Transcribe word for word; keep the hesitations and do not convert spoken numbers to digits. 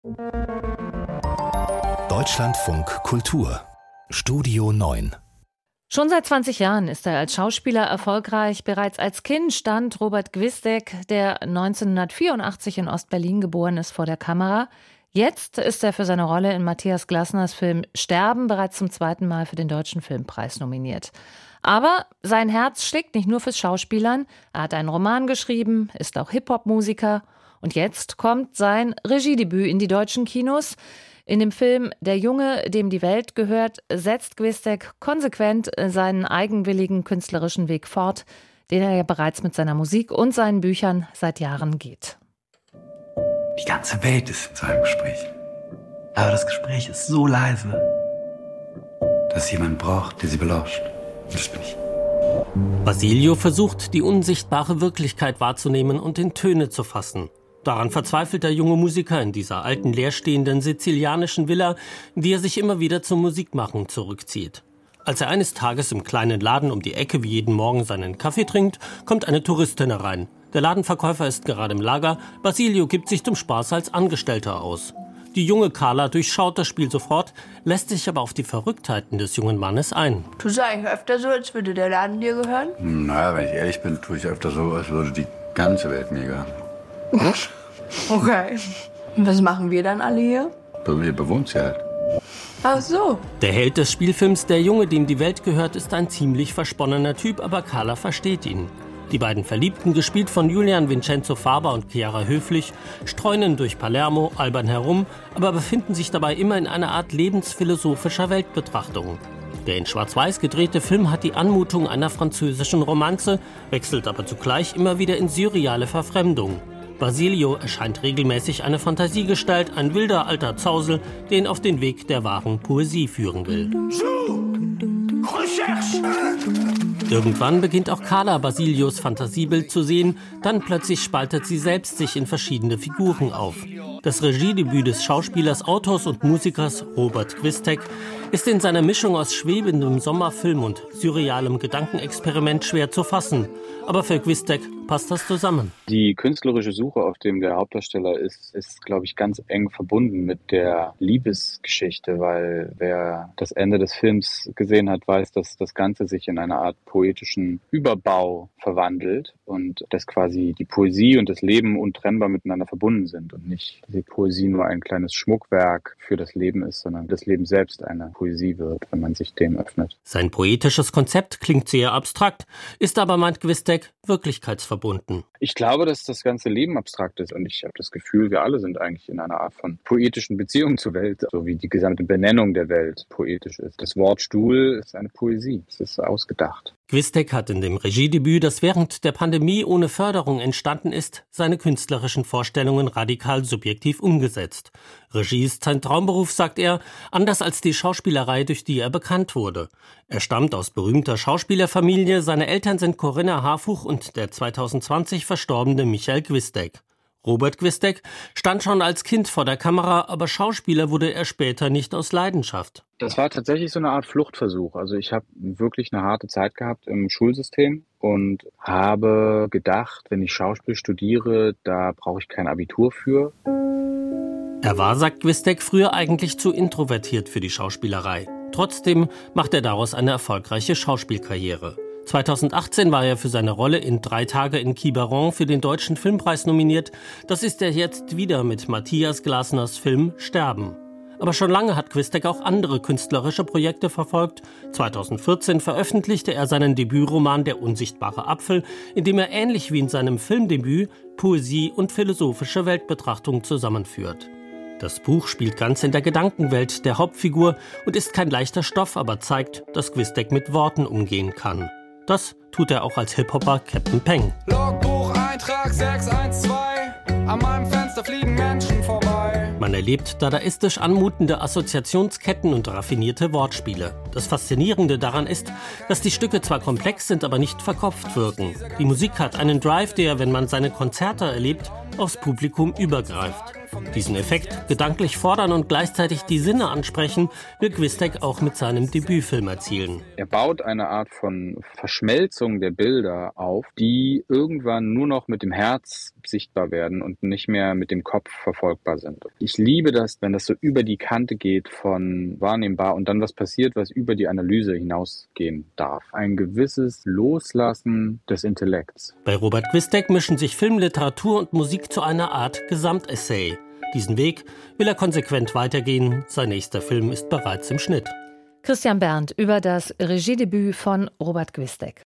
Deutschlandfunk Kultur Studio neun. Schon seit zwanzig Jahren ist er als Schauspieler erfolgreich. Bereits als Kind stand Robert Gwisdek, der neunzehnhundertvierundachtzig in Ostberlin geboren ist, vor der Kamera. Jetzt ist er für seine Rolle in Matthias Glasners Film Sterben bereits zum zweiten Mal für den Deutschen Filmpreis nominiert. Aber sein Herz schlägt nicht nur fürs Schauspielern. Er hat einen Roman geschrieben, ist auch Hip-Hop-Musiker. Und jetzt kommt sein Regiedebüt in die deutschen Kinos. In dem Film Der Junge, dem die Welt gehört, setzt Gwisdek konsequent seinen eigenwilligen künstlerischen Weg fort, den er ja bereits mit seiner Musik und seinen Büchern seit Jahren geht. Die ganze Welt ist in so einem Gespräch. Aber das Gespräch ist so leise, dass es jemanden braucht, der sie belauscht. Das bin ich. Basilio versucht, die unsichtbare Wirklichkeit wahrzunehmen und in Töne zu fassen. Daran verzweifelt der junge Musiker in dieser alten, leerstehenden sizilianischen Villa, in die er sich immer wieder zum Musikmachen zurückzieht. Als er eines Tages im kleinen Laden um die Ecke wie jeden Morgen seinen Kaffee trinkt, kommt eine Touristin herein. Der Ladenverkäufer ist gerade im Lager. Basilio gibt sich zum Spaß als Angestellter aus. Die junge Carla durchschaut das Spiel sofort, lässt sich aber auf die Verrücktheiten des jungen Mannes ein. Tust du eigentlich öfter so, als würde der Laden dir gehören? Naja, wenn ich ehrlich bin, tue ich öfter so, als würde die ganze Welt mir gehören. Okay. Und was machen wir dann alle hier? Wir bewohnen sie halt. Ach so. Der Held des Spielfilms Der Junge, dem die Welt gehört, ist ein ziemlich versponnener Typ, aber Carla versteht ihn. Die beiden Verliebten, gespielt von Julian Vincenzo Faber und Chiara Höflich, streunen durch Palermo albern herum, aber befinden sich dabei immer in einer Art lebensphilosophischer Weltbetrachtung. Der in Schwarz-Weiß gedrehte Film hat die Anmutung einer französischen Romanze, wechselt aber zugleich immer wieder in surreale Verfremdung. Basilio erscheint regelmäßig eine Fantasiegestalt, ein wilder alter Zausel, den auf den Weg der wahren Poesie führen will. Irgendwann beginnt auch Carla Basilios Fantasiebild zu sehen, dann plötzlich spaltet sie selbst sich in verschiedene Figuren auf. Das Regiedebüt des Schauspielers, Autors und Musikers Robert Gwisdek ist in seiner Mischung aus schwebendem Sommerfilm und surrealem Gedankenexperiment schwer zu fassen. Aber für Gwisdek passt das zusammen. Die künstlerische Suche, auf dem der Hauptdarsteller ist, ist, glaube ich, ganz eng verbunden mit der Liebesgeschichte, weil wer das Ende des Films gesehen hat, weiß, dass das Ganze sich in eine Art poetischen Überbau verwandelt und dass quasi die Poesie und das Leben untrennbar miteinander verbunden sind und nicht die Poesie nur ein kleines Schmuckwerk für das Leben ist, sondern das Leben selbst eine Poesie wird, wenn man sich dem öffnet. Sein poetisches Konzept klingt sehr abstrakt, ist aber, meint Gwisdek, wirklichkeitsverbunden. Ich glaube, dass das ganze Leben abstrakt ist und ich habe das Gefühl, wir alle sind eigentlich in einer Art von poetischen Beziehung zur Welt, so wie die gesamte Benennung der Welt poetisch ist. Das Wort Stuhl ist eine Poesie, es ist ausgedacht. Gwisdek hat in dem Regiedebüt, das während der Pandemie ohne Förderung entstanden ist, seine künstlerischen Vorstellungen radikal subjektiv umgesetzt. Regie ist sein Traumberuf, sagt er, anders als die Schauspielerei, durch die er bekannt wurde. Er stammt aus berühmter Schauspielerfamilie, seine Eltern sind Corinna Harfuch und der zweitausendzwanzig verstorbene Michael Gwisdek. Robert Gwisdek stand schon als Kind vor der Kamera, aber Schauspieler wurde er später nicht aus Leidenschaft. Das war tatsächlich so eine Art Fluchtversuch. Also ich habe wirklich eine harte Zeit gehabt im Schulsystem und habe gedacht, wenn ich Schauspiel studiere, da brauche ich kein Abitur für. Er war, sagt Gwisdek, früher eigentlich zu introvertiert für die Schauspielerei. Trotzdem macht er daraus eine erfolgreiche Schauspielkarriere. zweitausendachtzehn war er für seine Rolle in Drei Tage in Quiberon für den Deutschen Filmpreis nominiert. Das ist er jetzt wieder mit Matthias Glasners Film Sterben. Aber schon lange hat Gwisdek auch andere künstlerische Projekte verfolgt. zweitausendvierzehn veröffentlichte er seinen Debütroman Der unsichtbare Apfel, in dem er ähnlich wie in seinem Filmdebüt Poesie und philosophische Weltbetrachtung zusammenführt. Das Buch spielt ganz in der Gedankenwelt der Hauptfigur und ist kein leichter Stoff, aber zeigt, dass Gwisdek mit Worten umgehen kann. Das tut er auch als Hip-Hopper Captain Peng. Logbucheintrag sechs eins zwei, an meinem Fenster fliegen Menschen vorbei. Man erlebt dadaistisch anmutende Assoziationsketten und raffinierte Wortspiele. Das Faszinierende daran ist, dass die Stücke zwar komplex sind, aber nicht verkopft wirken. Die Musik hat einen Drive, der, wenn man seine Konzerte erlebt, aufs Publikum übergreift. Diesen Effekt, gedanklich fordern und gleichzeitig die Sinne ansprechen, will Gwisdek auch mit seinem Debütfilm erzielen. Er baut eine Art von Verschmelzung der Bilder auf, die irgendwann nur noch mit dem Herz sichtbar werden und nicht mehr mit dem Kopf verfolgbar sind. Ich liebe das, wenn das so über die Kante geht von wahrnehmbar und dann was passiert, was über die Analyse hinausgehen darf. Ein gewisses Loslassen des Intellekts. Bei Robert Gwisdek mischen sich Film, Literatur und Musik zu einer Art Gesamtessay. Diesen Weg will er konsequent weitergehen. Sein nächster Film ist bereits im Schnitt. Christian Berndt über das Regiedebüt von Robert Gwisdek.